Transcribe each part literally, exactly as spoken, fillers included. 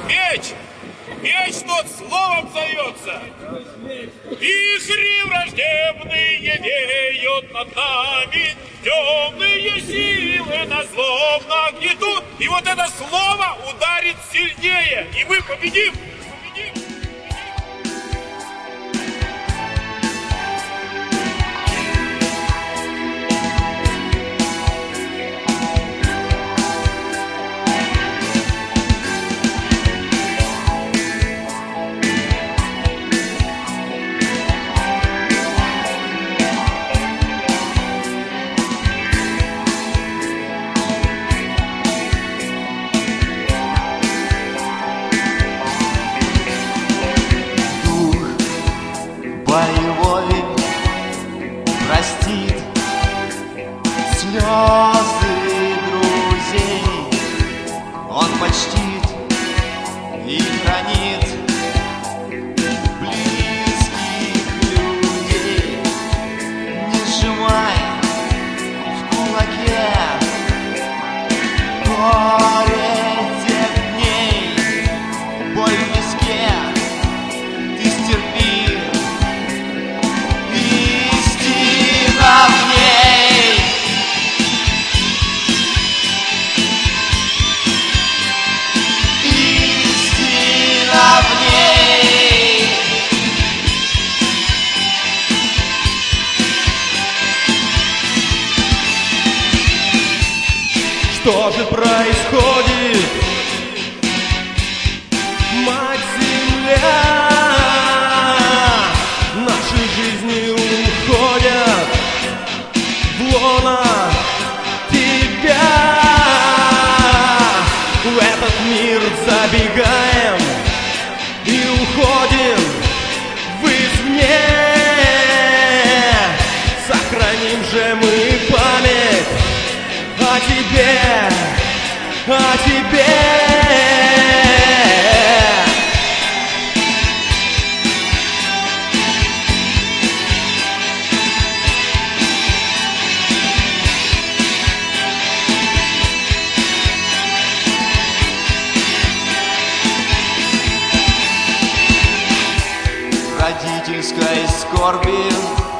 Меч! Меч тот словом зовется! Вихри враждебные веют над нами, темные силы нас злобно гнетут, и вот это слово ударит сильнее, и мы победим! Победим! Боевой простит слезы друзей, он почтит и хранит близких людей, не сжимай в кулаке горе тех дней, боль в виске ты стерпи. В ней истина в ней. Что же происходит, мать земля? Наши жизни уходят в лоно тебя. В этот мир забегаем и уходим в извне. Сохраним же мы память о тебе, о тебе. Родительской скорби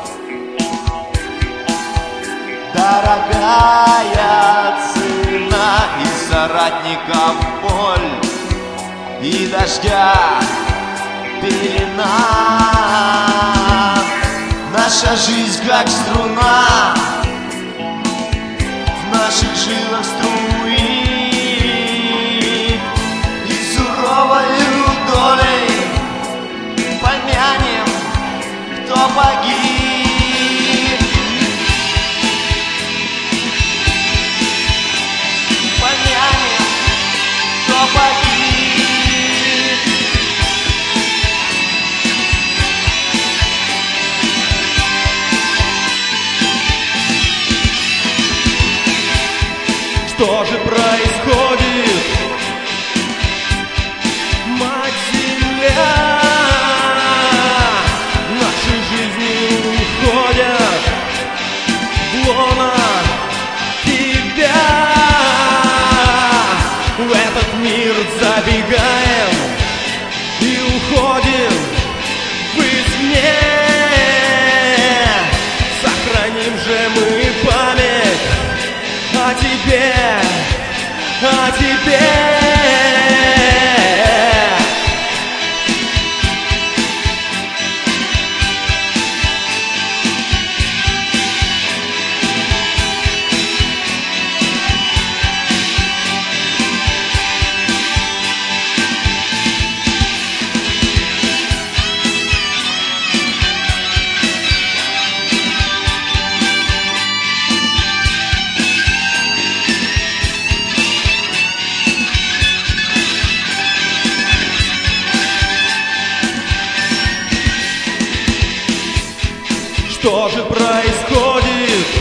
дорогая цена, и соратников боль, и дождя пелена. Наша жизнь как струна, в наших жилах струит, и суровою долей помянем, кто погиб. Помянем, кто погиб. Что же происходит, мать земля? Наши жизни уходят в лоно тебя. В этот мир забегаем и уходим в извне. Сохраним же мы память о тебе, о тебе. Что же происходит,